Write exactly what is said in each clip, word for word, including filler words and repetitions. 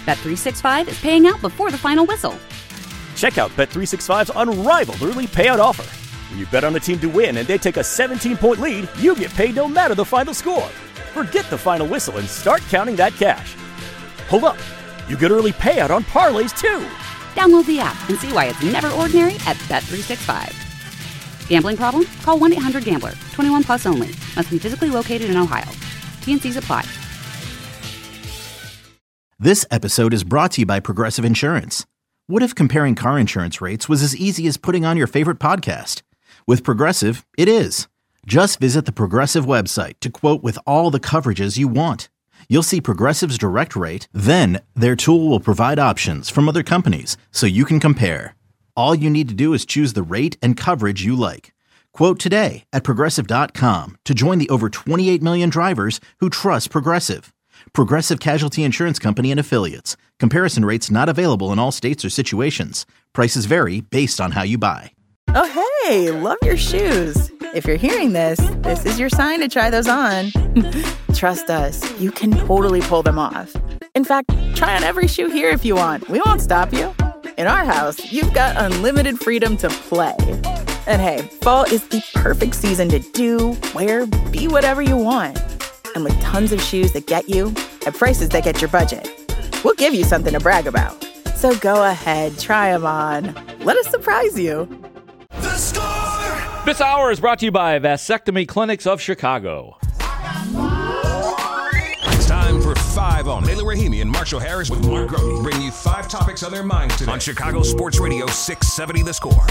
Bet three sixty-five is paying out before the final whistle. Check out Bet three sixty-five's unrivaled early payout offer. When you bet on a team to win and they take a seventeen-point lead, you get paid no matter the final score. Forget the final whistle and start counting that cash. Hold up. You get early payout on parlays, too. Download the app and see why it's never ordinary at Bet three sixty-five. Gambling problem? Call one eight hundred gambler. twenty-one plus only. Must be physically located in Ohio. T and C's apply. This episode is brought to you by Progressive Insurance. What if comparing car insurance rates was as easy as putting on your favorite podcast? With Progressive, it is. Just visit the Progressive website to quote with all the coverages you want. You'll see Progressive's direct rate, then their tool will provide options from other companies so you can compare. All you need to do is choose the rate and coverage you like. Quote today at Progressive dot com to join the over twenty-eight million drivers who trust Progressive. Progressive Casualty Insurance Company and Affiliates. Comparison rates not available in all states or situations. Prices vary based on how you buy. Oh, hey, love your shoes. If you're hearing this, this is your sign to try those on. Trust us, you can totally pull them off. In fact, try on every shoe here if you want. We won't stop you. In our house, you've got unlimited freedom to play. And hey, fall is the perfect season to do, wear, be whatever you want. And with tons of shoes that get you at prices that get your budget, we'll give you something to brag about. So go ahead, try them on. Let us surprise you. The Score! This hour is brought to you by Vasectomy Clinics of Chicago. It's time for Five on. Layla Rahimi and Marshall Harris with Mark Grote bring you five topics on their minds today on Chicago Sports Radio six seventy The Score.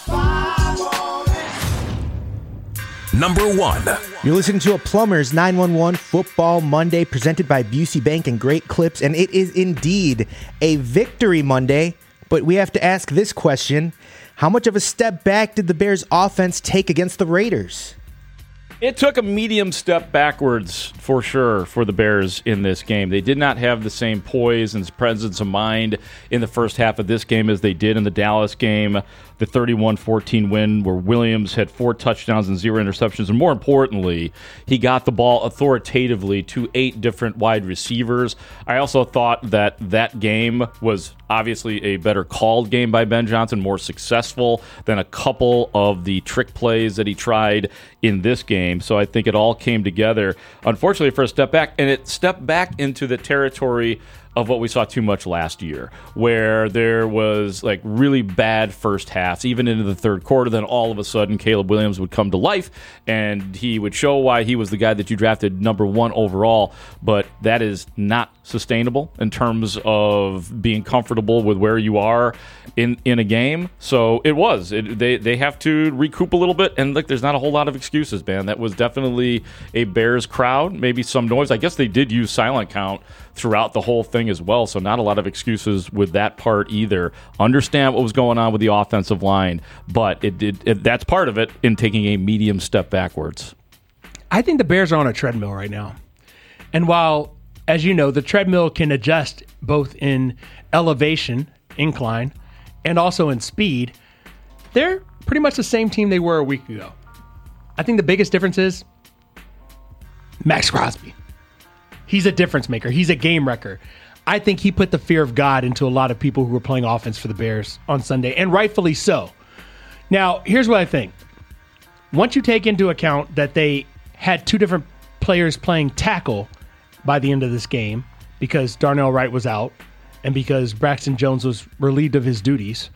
Number one. You're listening to a Plumbers nine one one Football Monday presented by Busey Bank and Great Clips, and it is indeed a victory Monday, but we have to ask this question. How much of a step back did the Bears offense take against the Raiders? It took a medium step backwards, for sure, for the Bears in this game. They did not have the same poise and presence of mind in the first half of this game as they did in the Dallas game, the thirty-one fourteen win where Williams had four touchdowns and zero interceptions. And more importantly, he got the ball authoritatively to eight different wide receivers. I also thought that that game was obviously a better called game by Ben Johnson, more successful than a couple of the trick plays that he tried in this game. So I think it all came together, unfortunately, for a step back, and it stepped back into the territory of what we saw too much last year, where there was like really bad first halves, even into the third quarter. Then all of a sudden, Caleb Williams would come to life, and he would show why he was the guy that you drafted number one overall. But that is not sustainable in terms of being comfortable with where you are in, in a game. So it was. It, they they have to recoup a little bit, and look, there's not a whole lot of excuses, man. That was definitely a Bears crowd, maybe some noise. I guess they did use silent count throughout the whole thing as well, so not a lot of excuses with that part either. Understand what was going on with the offensive line, but it did. It, that's part of it in taking a medium step backwards. I think the Bears are on a treadmill right now, and while, as you know, the treadmill can adjust both in elevation, incline, and also in speed, they're pretty much the same team they were a week ago. I think the biggest difference is Max Crosby. He's a difference maker. He's a game wrecker. I think he put the fear of God into a lot of people who were playing offense for the Bears on Sunday, and rightfully so. Now, here's what I think. Once you take into account that they had two different players playing tackle by the end of this game because Darnell Wright was out and because Braxton Jones was relieved of his duties,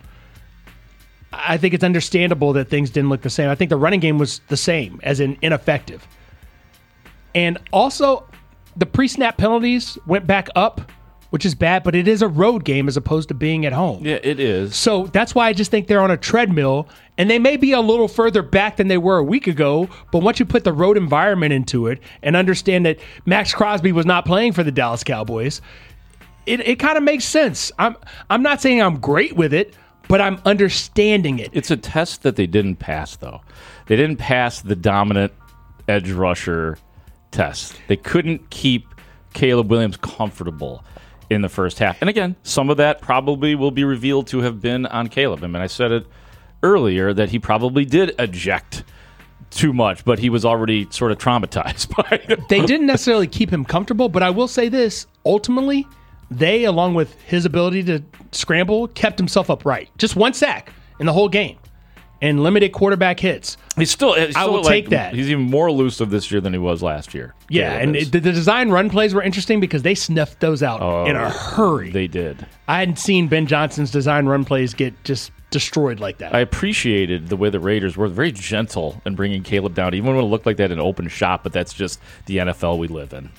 I think it's understandable that things didn't look the same. I think the running game was the same, as in ineffective. And also, the pre-snap penalties went back up, which is bad, but it is a road game as opposed to being at home. Yeah, it is. So that's why I just think they're on a treadmill, and they may be a little further back than they were a week ago, but once you put the road environment into it and understand that Max Crosby was not playing for the Dallas Cowboys, it, it kind of makes sense. I'm I'm not saying I'm great with it, but I'm understanding it. It's a test that they didn't pass, though. They didn't pass the dominant edge rusher test. They couldn't keep Caleb Williams comfortable in the first half. And again, some of that probably will be revealed to have been on Caleb. I mean, I said it earlier that he probably did eject too much, but he was already sort of traumatized by it. They didn't necessarily keep him comfortable, but I will say this. Ultimately, they, along with his ability to scramble, kept himself upright. Just one sack in the whole game and limited quarterback hits. He's still, he's I still will like, take that. He's even more elusive this year than he was last year. Yeah, Caleb and is. it, the, the design run plays were interesting because they snuffed those out Oh, in a hurry. They did. I hadn't seen Ben Johnson's design run plays get just destroyed like that. I appreciated the way the Raiders were very gentle in bringing Caleb down, even when it looked like that in an open shot, but that's just the N F L we live in.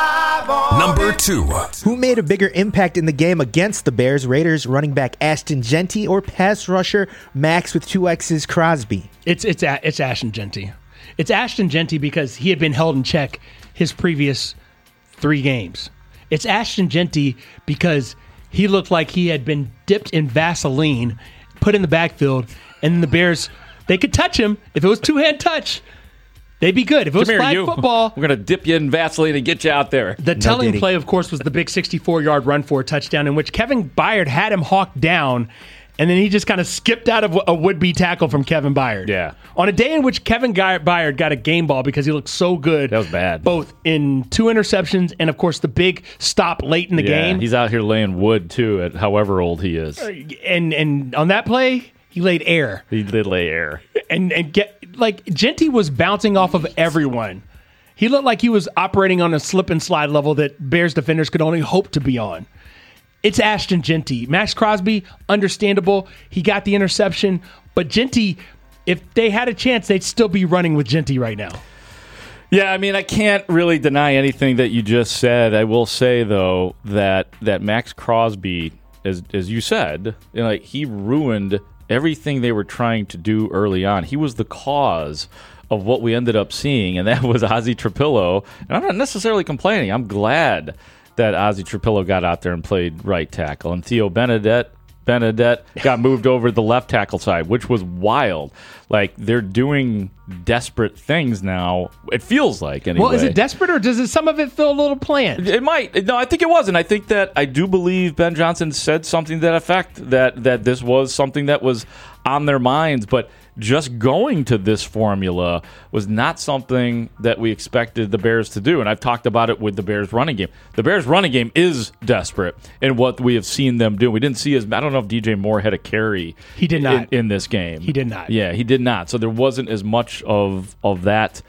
Number two. Who made a bigger impact in the game against the Bears? Raiders running back Ashton Genty or pass rusher Max with two X's Crosby? It's it's A- it's Ashton Genty. It's Ashton Genty because he had been held in check his previous three games. It's Ashton Genty because he looked like he had been dipped in Vaseline, put in the backfield, and the Bears, they could touch him. If it was two-hand touch, they'd be good. If it was Come here, flag you. football, We're going to dip you in Vaseline and get you out there. the telling diddy. play, of course, was the big sixty-four-yard run for a touchdown in which Kevin Byard had him hawked down, and then he just kind of skipped out of a would-be tackle from Kevin Byard. Yeah. On a day in which Kevin Guy- Byard got a game ball because he looked so good. That was bad. Both in two interceptions and, of course, the big stop late in the Yeah, game. he's out here laying wood, too, at however old he is. And and on that play, he laid air. He did lay air. And and get like Genty was bouncing off of everyone. He looked like he was operating on a slip and slide level that Bears defenders could only hope to be on. It's Ashton Genty. Max Crosby, understandable. He got the interception, but Genty, if they had a chance, they'd still be running with Genty right now. Yeah, I mean, I can't really deny anything that you just said. I will say, though, that that Max Crosby, as as you said, you know, like he ruined everything they were trying to do early on. He was the cause of what we ended up seeing, and that was Ozzie Trapillo. And I'm not necessarily complaining. I'm glad that Ozzie Trapillo got out there and played right tackle, and Theo Benedette Benedette got moved over to the left tackle side, which was wild. Like, they're doing desperate things now. It feels like, anyway. Well, is it desperate, or does it, some of it feel a little planned? It might. No, I think it wasn't. I think that I do believe Ben Johnson said something to that effect, that that this was something that was on their minds, but just going to this formula was not something that we expected the Bears to do. And I've talked about it with the Bears running game. The Bears running game is desperate in what we have seen them do. We didn't see as, I don't know if D J Moore had a carry. He did not. In, in this game. He did not. Yeah, he did not. So there wasn't as much of, of that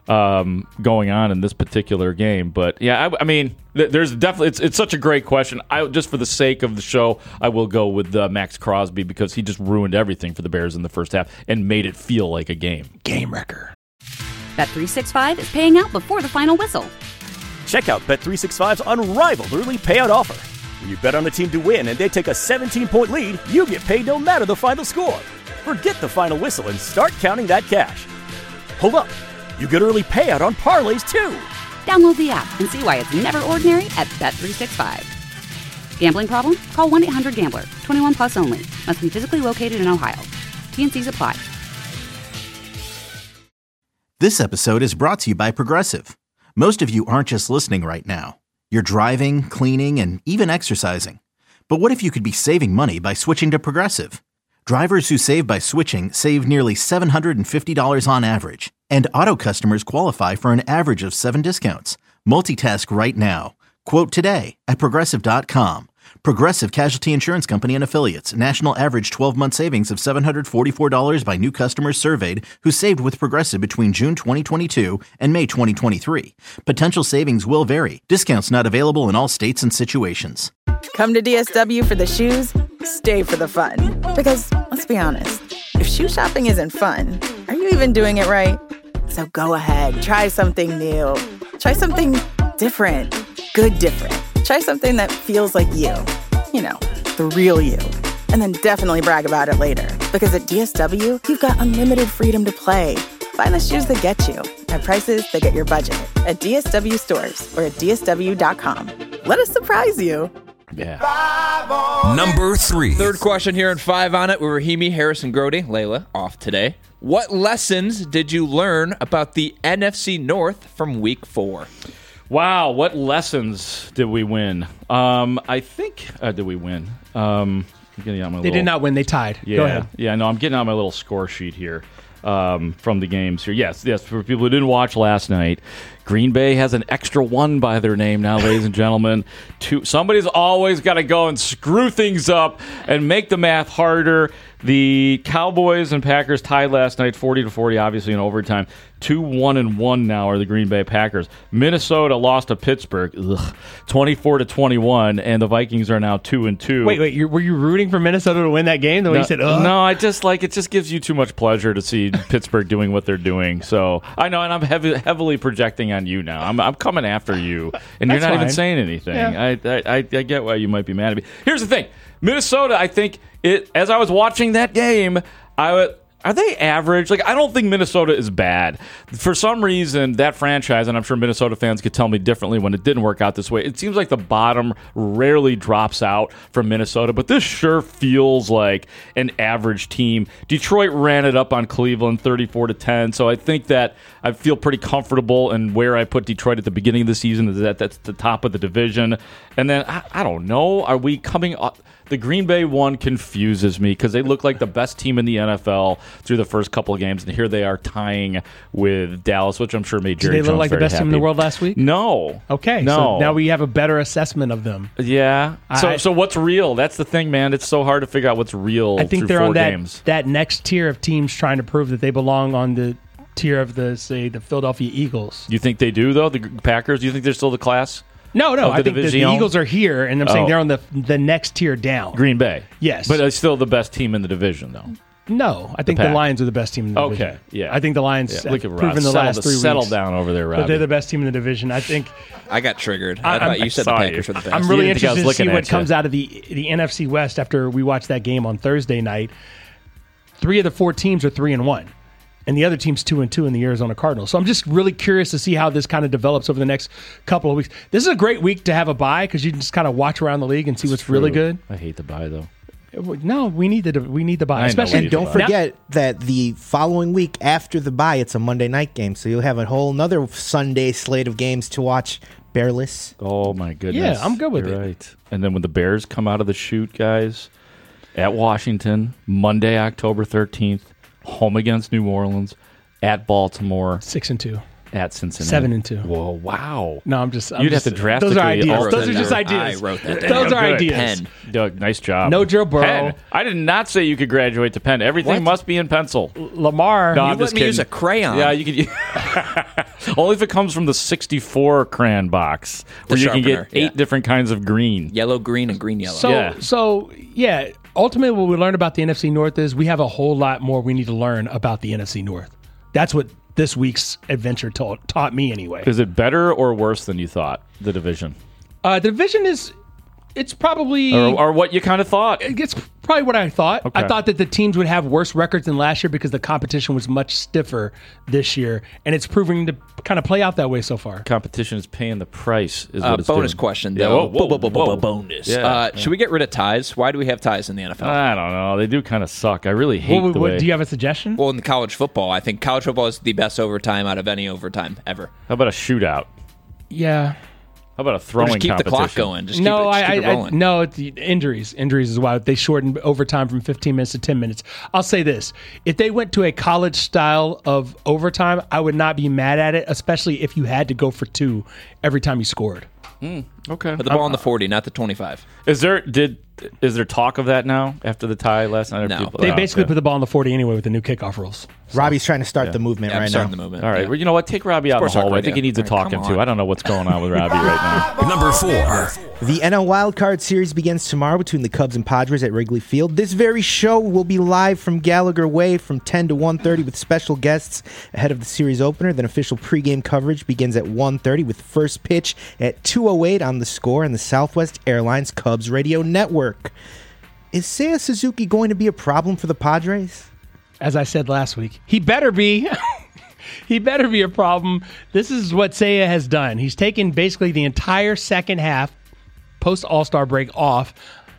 um, going on in this particular game. But yeah, I, I mean, th- there's definitely, it's it's such a great question. I just for the sake of the show, I will go with uh, Max Crosby because he just ruined everything for the Bears in the first half and made it feel like a game. Game wrecker. Bet three sixty-five is paying out before the final whistle. Check out Bet three sixty-five's unrivaled early payout offer. When you bet on a team to win and they take a seventeen-point lead, you get paid no matter the final score. Forget the final whistle and start counting that cash. Hold up. You get early payout on parlays, too. Download the app and see why it's never ordinary at Bet three sixty-five. Gambling problem? Call one eight hundred gambler. twenty-one plus only. Must be physically located in Ohio. T N Cs apply. This episode is brought to you by Progressive. Most of you aren't just listening right now. You're driving, cleaning, and even exercising. But what if you could be saving money by switching to Progressive? Drivers who save by switching save nearly seven hundred fifty dollars on average. And auto customers qualify for an average of seven discounts. Multitask right now. Quote today at Progressive dot com. Progressive Casualty Insurance Company and Affiliates. National average twelve-month savings of seven hundred forty-four dollars by new customers surveyed who saved with Progressive between June twenty twenty-two and May twenty twenty-three. Potential savings will vary. Discounts not available in all states and situations. Come to D S W for the shoes, stay for the fun. Because, let's be honest, if shoe shopping isn't fun, are you even doing it right? So go ahead, try something new. Try something different. Good different. Try something that feels like you. You know, the real you. And then definitely brag about it later. Because at D S W, you've got unlimited freedom to play. Find the shoes that get you at prices that get your budget at D S W stores or at D S W dot com. Let us surprise you. Yeah. Number three. Third question here in Five on It with Rahimi, Harrison, Grody. Layla, off today. What lessons did you learn about the N F C North from week four? Wow, what lessons did we win? Um, I think, uh, did we win? Um, I'm getting out my They little, did not win. They tied. Yeah, Go ahead. yeah, no, I'm getting out my little score sheet here um, from the games here. Yes, yes, for people who didn't watch last night, Green Bay has an extra one by their name now, ladies and gentlemen. Two, somebody's always got to go and screw things up and make the math harder. The Cowboys and Packers tied last night, forty to forty, obviously in overtime. Two one and one now are the Green Bay Packers. Minnesota lost to Pittsburgh, ugh, twenty-four to twenty-one, and the Vikings are now two and two. Wait, wait, you're, were you rooting for Minnesota to win that game? The way no, you said, ugh. No, I just like it. Just gives you too much pleasure to see Pittsburgh doing what they're doing. So I know, and I'm heavy, heavily projecting on you now. I'm, I'm coming after you, and you're That's not fine. even saying anything. Yeah. I, I, I I get why you might be mad at me. Here's the thing, Minnesota. I think it. As I was watching that game, I would. Are they average? Like, I don't think Minnesota is bad. For some reason, that franchise, and I'm sure Minnesota fans could tell me differently when it didn't work out this way, it seems like the bottom rarely drops out from Minnesota, but this sure feels like an average team. Detroit ran it up on Cleveland thirty-four to ten, so I think that I feel pretty comfortable in where I put Detroit at the beginning of the season, that that's the top of the division. And then, I, I don't know, are we coming up? The Green Bay one confuses me because they look like the best team in the N F L through the first couple of games, and here they are tying with Dallas, which I'm sure made Jerry Did they look Jones like the very best team in happy. the world last week? No. Okay, no. so now we have a better assessment of them. Yeah. So, I- so what's real? That's the thing, man. It's so hard to figure out what's real. I think through they're four on that, games. that next tier of teams trying to prove that they belong on the tier of the, say, the Philadelphia Eagles. You think they do though? The Packers? Do you think they're still the class? No, no. Of the I think the, the division? Eagles are here, and I'm saying Oh. they're on the the next tier down. Green Bay. Yes. But it's still the best team in the division, though. No, I think the, Pack. Lions are the best team in the Okay, division. yeah. I think the Lions Yeah, have look at Rob. proven the Settle last the- three settle weeks down over there, that Robbie. they're the best team in the division. I think I got triggered. I- I, thought I'm- you said the saw Packers you. were the best. I'm really You didn't think I was interested to see looking what at comes you. out of the the N F C West after we watch that game on Thursday night. Three of the four teams are three and one, and the other team's two and two in the Arizona Cardinals. So I'm just really curious to see how this kind of develops over the next couple of weeks. This is a great week to have a bye because you can just kind of watch around the league and see what's really good. I hate the bye though. No, we need the we need the bye, I know especially we And don't Now- forget that the following week after the bye, it's a Monday night game, so you'll have a whole another Sunday slate of games to watch. Bearless. Oh my goodness. Yeah, I'm good with You're it. Right. And then when the Bears come out of the chute, guys, at Washington, Monday, October thirteenth, home against New Orleans, at Baltimore, six and two. at Cincinnati. Seven and two. Whoa, wow. No, I'm just. I'm You'd have just, to drastically Those are ideas. alter Those are that just down. ideas. I wrote that down. Those are Good. ideas. Penn. Doug, nice job. No Joe Burrow. Penn. I did not say you could graduate to Penn. Everything What? must be in pencil. Lamar. No, You I'm let just me kidding. use a crayon. Yeah, you could. Only if it comes from the sixty-four crayon box, where The you can get sharpener, eight yeah. different kinds of green. Yellow, green, and green, yellow. So, Yeah. so yeah. Ultimately, what we learned about the N F C North is we have a whole lot more we need to learn about the N F C North. That's what this week's adventure taught, taught me, anyway. Is it better or worse than you thought, the division? Uh, the division is, it's probably, Or, or what you kind of thought? it's probably what I thought. Okay. I thought that the teams would have worse records than last year because the competition was much stiffer this year, and it's proving to kind of play out that way so far. Competition is paying the price. Is Uh, what it's bonus doing. question, Yeah, though. whoa, whoa, whoa, whoa. Bonus. Yeah, uh, yeah. Should we get rid of ties? Why do we have ties in the N F L? I don't know. They do kind of suck. I really hate What- the what- way. do you have a suggestion? well, in college football, I think college football is the best overtime out of any overtime ever. How about a shootout? yeah. How about a Or throwing just keep the competition? clock going. Just keep no, it, just I, keep it I, I rolling. no, it's the injuries. Injuries is why they shortened overtime from fifteen minutes to ten minutes. I'll say this: if they went to a college style of overtime, I would not be mad at it, especially if you had to go for two every time you scored. Okay. Put the ball on the forty, not the twenty-five. Is there did is there talk of that now after the tie last night? Are No. people- They oh, basically okay. put the ball on the forty anyway with the new kickoff rules. Robbie's trying to start the movement Yeah, I'm right starting now. the movement. All right. Yeah. Well, you know what? Take Robbie out in the Sports Talk hallway. I think he Radio. needs a All right, talking come to. on. I don't know what's going on with Robbie right now. Number four. The N L Wild Card Series begins tomorrow between the Cubs and Padres at Wrigley Field. This very show will be live from Gallagher Way from ten to one thirty with special guests ahead of the series opener. Then official pregame coverage begins at one thirty with first pitch at two oh eight on The Score and the Southwest Airlines Cubs Radio Network. Is Seiya Suzuki going to be a problem for the Padres? As I said last week, he better be. He better be a problem. This is what Seiya has done. He's taken basically the entire second half, post All-Star break, off.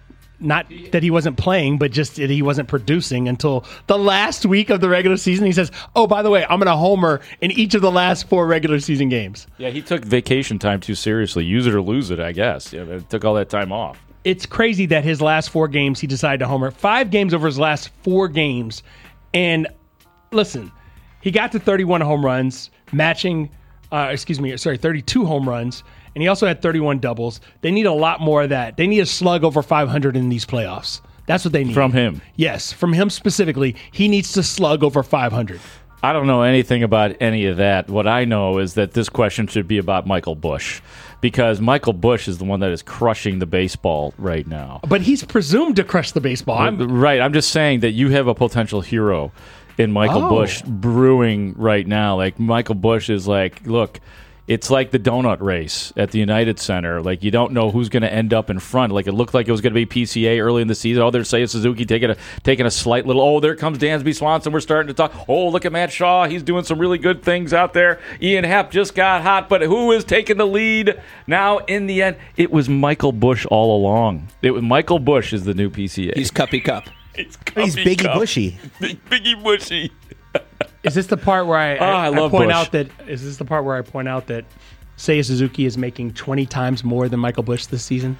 Not that he wasn't playing, but just that he wasn't producing until the last week of the regular season. He says, oh, by the way, I'm going to homer in each of the last four regular season games. Yeah, he took vacation time too seriously. Use it or lose it, I guess. Yeah, it took all that time off. It's crazy that his last four games, he decided to homer. Five games over his last four games. And listen, he got to thirty-one home runs, matching Uh, excuse me, sorry, thirty-two home runs, and he also had thirty-one doubles. They need a lot more of that. They need a slug over five hundred in these playoffs. That's what they need. From him? Yes, from him specifically. He needs to slug over five hundred. I don't know anything about any of that. What I know is that this question should be about Michael Busch, because Michael Busch is the one that is crushing the baseball right now. But he's presumed to crush the baseball. I'm, right. I'm just saying that you have a potential hero in Michael Oh. Busch brewing right now. Like, Michael Busch is like, look, it's like the donut race at the United Center. Like, you don't know who's going to end up in front. Like, it looked like it was going to be P C A early in the season. Oh, there's Seiya Suzuki taking a taking a slight little, oh, there comes Dansby Swanson. We're starting to talk. Oh, look at Matt Shaw. He's doing some really good things out there. Ian Happ just got hot, but who is taking the lead now in the end? It was Michael Busch all along. It was Michael Busch is the new P C A. He's Cuppy Cup. It's He's Cuppy Biggie Cup. Bushy. Big, Biggie Bushy. is this the part where I, Oh, I I, love point Busch. out that is this the part where I point out that Seiya Suzuki is making twenty times more than Michael Busch this season?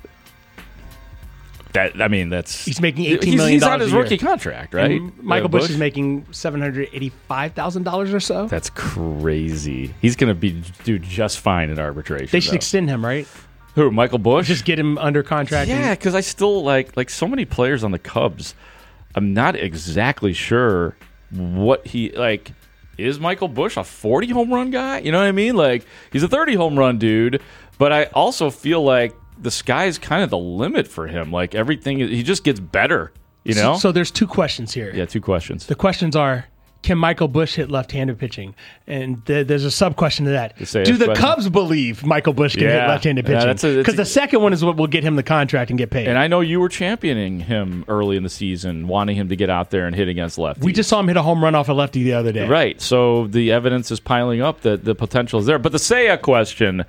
That I mean, that's He's making eighteen he's, million he's dollars on his a year. rookie contract, right? And Michael Uh, Busch is making seven hundred eighty-five thousand dollars or so. That's crazy. He's going to be do just fine in arbitration. They should though. extend him, right? Who? Michael Busch? Just get him under contract. Yeah, and- because I still like like so many players on the Cubs. I'm not exactly sure what he like. Is Michael Busch a forty home run guy? You know what I mean? Like, he's a thirty home run dude, but I also feel like the sky's kind of the limit for him. Like, everything, he just gets better. You know? So, so there's two questions here. yeah, two questions. The questions are: can Michael Busch hit left-handed pitching? And th- there's a sub-question to that. say Do a the question. Cubs believe Michael Busch can hit Yeah. left-handed Yeah, pitching? that's a- that's Because a- the second one is what will get him the contract and get paid. And I know you were championing him early in the season, wanting him to get out there and hit against lefties. we just saw him hit a home run off a lefty the other day. Right. So the evidence is piling up that the potential is there. But the Seiya question,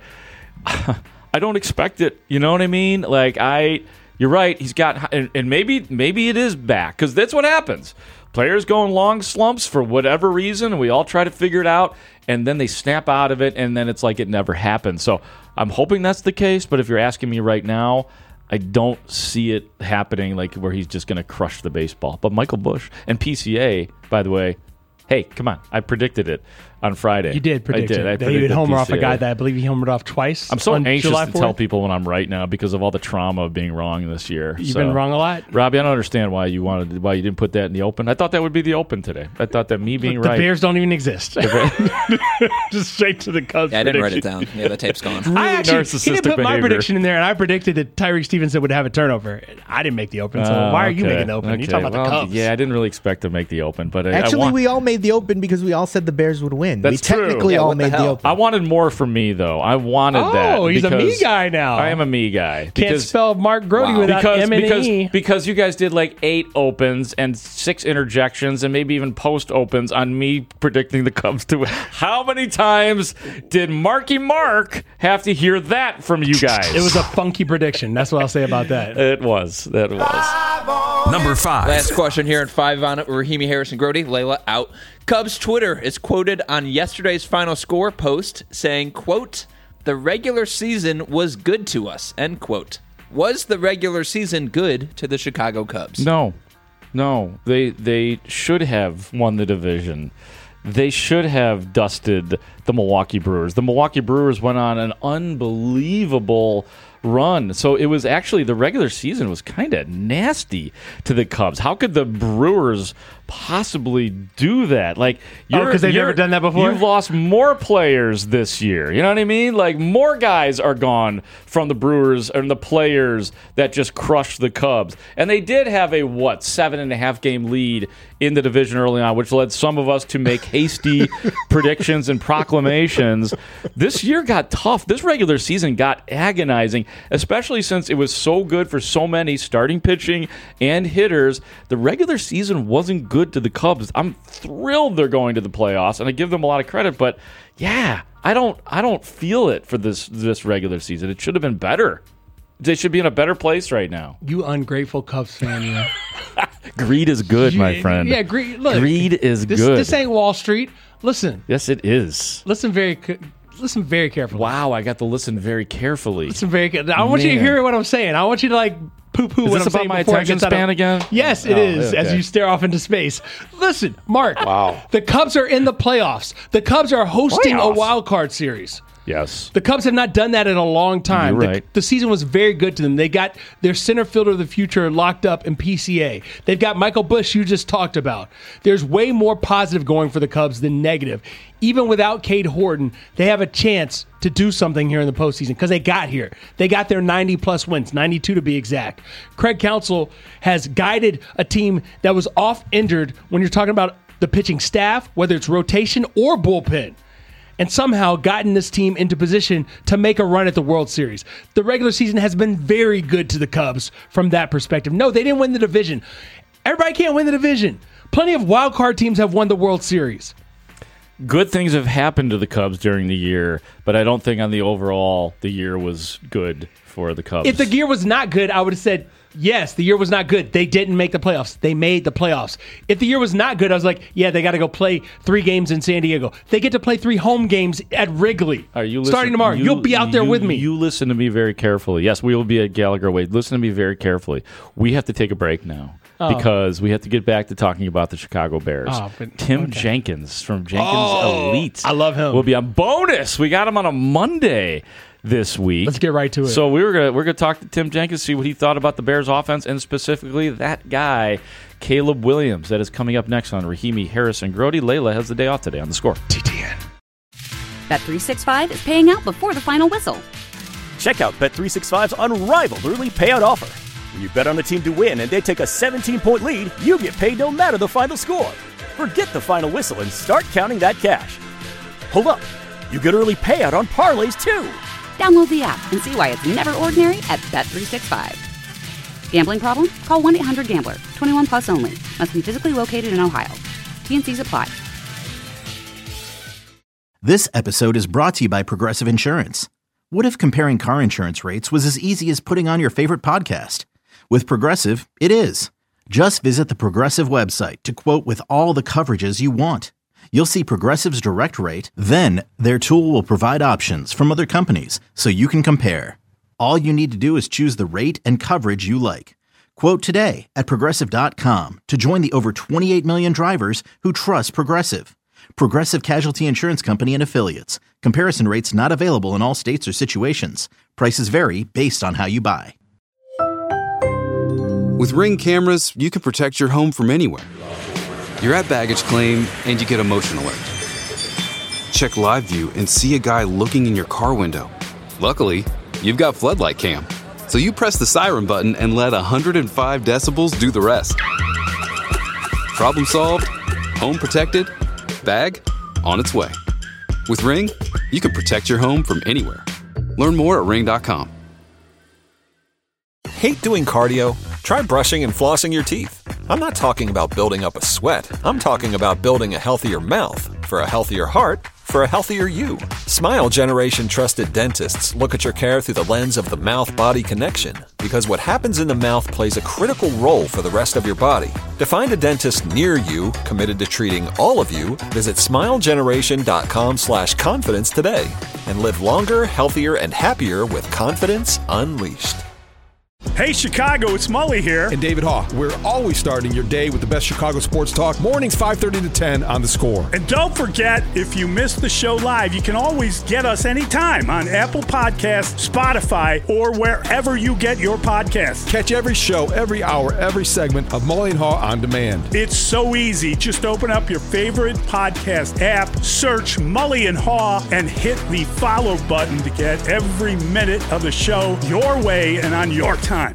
I don't expect it. You know what I mean? Like, I, you're right. He's got, and, and maybe maybe it is back, because that's what happens. Players go in long slumps for whatever reason, and we all try to figure it out, and then they snap out of it, and then it's like it never happened. So I'm hoping that's the case, but if you're asking me right now, I don't see it happening, like where he's just going to crush the baseball. But Michael Busch and P C A, by the way, hey, come on. I predicted it on Friday. You did predict I did. it. I that he would predicted homer off a P C A. guy that I believe he homered off twice. I'm so on anxious July to fourth. tell people when I'm right now because of all the trauma of being wrong this year. You've So, been wrong a lot. Robbie, I don't understand why you wanted why you didn't put that in the open. I thought that would be the open today. I thought that me being The right. Bears don't even exist. Just straight to the Cubs. Yeah, I didn't write it prediction. down. Yeah, the tape's gone. I actually he narcissistic didn't put my behavior. prediction in there, and I predicted that Tyreek Stevenson would have a turnover. I didn't make the open, so Oh, why are you okay. making the open? Okay. You're talking about the Well, Cubs. Yeah, I didn't really expect to make the open, but I, I Actually, want, we all made the open because we all said the Bears would win. That's we true. technically Yeah, all what the made the, hell? open. I wanted more from me though. I wanted Oh, that. he's a me because guy now. I am a me guy. Can't because- spell Mark Grody Wow. without because M and because E. because you guys did like eight opens and six interjections and maybe even post opens on me predicting the Cubs to win. How many times did Marky Mark have to hear that from you guys? It was a funky prediction. That's what I'll say about that. It was. That was. Number five. Last question here at five on it. Rahimi Harrison Grody, Layla out. Cubs Twitter is quoted on yesterday's final score post saying, quote, "The regular season was good to us," end quote. Was the regular season good to the Chicago Cubs? No, no. They they should have won the division. They should have dusted the Milwaukee Brewers. The Milwaukee Brewers went on an unbelievable run. So it was actually, the regular season was kind of nasty to the Cubs. How could the Brewers possibly do that? Like, Oh, you're- 'cause they've you're- never done that before? You've lost more players this year. You know what I mean? Like, more guys are gone from the Brewers and the players that just crushed the Cubs. And they did have a, what, seven and a half game lead in the division early on, which led some of us to make hasty predictions and proclamations. This year got tough. This regular season got agonizing, especially since it was so good for so many starting pitching and hitters. The regular season wasn't good to the Cubs. I'm thrilled they're going to the playoffs, and I give them a lot of credit, but yeah, I don't I don't feel it for this this regular season. It should have been better. They should be in a better place right now. You ungrateful Cubs fan, you. Greed is good, my You- friend. Yeah, greed. Look, Greed is this, good. This ain't Wall Street. Listen, Yes, it is. listen very, ca- listen very carefully. Wow, I got to listen very carefully. Listen very. ca- I want you to Man. hear what I'm saying. I want you to like poo-poo Is what this I'm about saying my before it attention gets out of- span again? Yes, it Oh, is, as okay. you stare off into space. Listen, Mark. Wow. The Cubs are in the playoffs. The Cubs are hosting Playoffs? a wild card series. Yes. The Cubs have not done that in a long time. You're The- right. The, season was very good to them. They got their center fielder of the future locked up in P C A. They've got Michael Busch, you just talked about. There's way more positive going for the Cubs than negative. Even without Cade Horton, they have a chance to do something here in the postseason because they got here. They got their ninety-plus wins, ninety-two to be exact. Craig Counsell has guided a team that was off injured when you're talking about the pitching staff, whether it's rotation or bullpen, and somehow gotten this team into position to make a run at the World Series. The regular season has been very good to the Cubs from that perspective. No, they didn't win the division. Everybody can't win the division. Plenty of wild card teams have won the World Series. Good things have happened to the Cubs during the year, but I don't think on the overall the year was good for the Cubs. If the year was not good, I would have said, yes, the year was not good. They didn't make the playoffs. They made the playoffs. If the year was not good, I was like, yeah, they got to go play three games in San Diego. They get to play three home games at Wrigley. Are you starting listen- tomorrow? you- You'll be out there you- with me. You listen to me very carefully. Yes, we will be at Gallagher Way. Listen to me very carefully. We have to take a break now Oh. because we have to get back to talking about the Chicago Bears. Oh, but- Tim okay. Jenkins from Jenkins Oh, Elite. I love him. Will be on bonus. We got him on a Monday this week. Let's get right to it. So we were gonna we're gonna talk to Tim Jenkins, see what he thought about the Bears offense and specifically that guy, Caleb Williams. That is coming up next on Rahimi, Harris, and Grody. Layla has the day off today on The Score. T T N. Bet three sixty-five is paying out before the final whistle. Check out Bet three sixty-five's unrivaled early payout offer. When you bet on a team to win and they take a seventeen-point lead, you get paid no matter the final score. Forget the final whistle and start counting that cash. Hold up. You get early payout on parlays, too. Download the app and see why it's never ordinary at Bet three sixty-five. Gambling problem? Call one eight hundred gambler. twenty-one plus only. Must be physically located in Ohio. T N Cs apply. This episode is brought to you by Progressive Insurance. What if comparing car insurance rates was as easy as putting on your favorite podcast? With Progressive, it is. Just visit the Progressive website to quote with all the coverages you want. You'll see Progressive's direct rate, then their tool will provide options from other companies so you can compare. All you need to do is choose the rate and coverage you like. Quote today at Progressive dot com to join the over twenty-eight million drivers who trust Progressive. Progressive Casualty Insurance Company and Affiliates. Comparison rates not available in all states or situations. Prices vary based on how you buy. With Ring cameras, you can protect your home from anywhere. You're at baggage claim and you get a motion alert. Check live view and see a guy looking in your car window. Luckily, you've got Floodlight Cam. So you press the siren button and let one hundred five decibels do the rest. Problem solved, home protected, bag on its way. With Ring, you can protect your home from anywhere. Learn more at ring dot com. Hate doing cardio? Try brushing and flossing your teeth. I'm not talking about building up a sweat. I'm talking about building a healthier mouth for a healthier heart for a healthier you. Smile Generation trusted dentists look at your care through the lens of the mouth-body connection because what happens in the mouth plays a critical role for the rest of your body. To find a dentist near you committed to treating all of you, visit smile generation dot com slash confidence today and live longer, healthier, and happier with confidence unleashed. Hey Chicago, it's Mully here. And David Haw. We're always starting your day with the best Chicago sports talk. Mornings five thirty to ten on The Score. And don't forget, if you missed the show live, you can always get us anytime on Apple Podcasts, Spotify, or wherever you get your podcasts. Catch every show, every hour, every segment of Mully and Haw on demand. It's so easy. Just open up your favorite podcast app, search Mully and Haw, and hit the follow button to get every minute of the show your way and on your time.